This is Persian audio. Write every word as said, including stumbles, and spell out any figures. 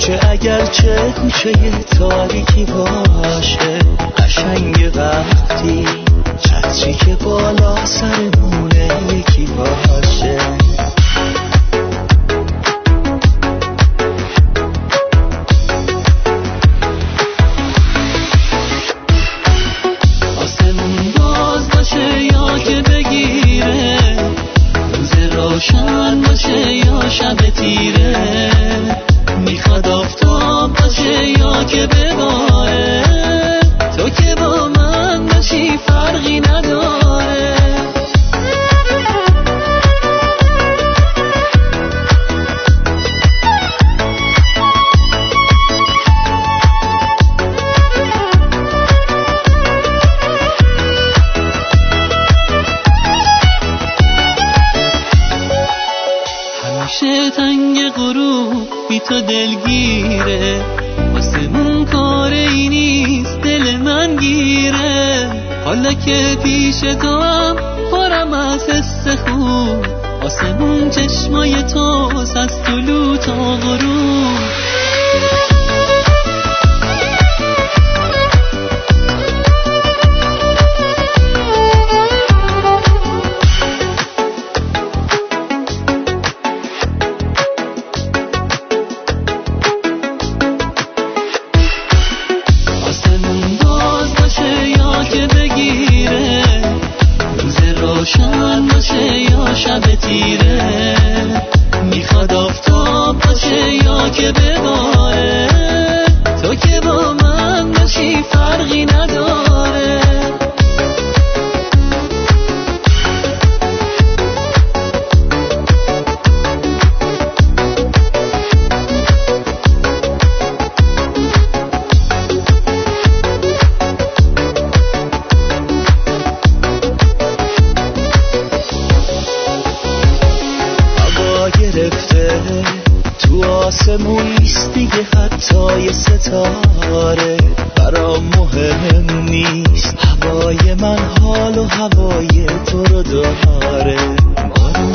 کوچه اگرچه کوچه تاریکی باشه، قشنگ وقتی چتری که بالا سرمونه یکی باشه. آسمون باز باشه یا که بگیره، روز روشن باشه یا شب تیره، میخواد آفتاب باشه یا که بباره، تو که با من باشی فرقی نداره. همیشه تنگ غروب بی تو دلگیره، آسمون کار ای نیست دل من گیره. حالا که پیش تو هم پرم از حس خوب، آسمون چشمای توست از طلوع تا غروب. روشن باشه یا شب تیره، میخواد آفتاب باشه یا که بباره، تو که با من باشی فرقی نداره. گرفته تو آسمون نیست دیگه، حتی یه ستاره برام مهم نیست. هوای من حال و هوای تو رو داره، ما رو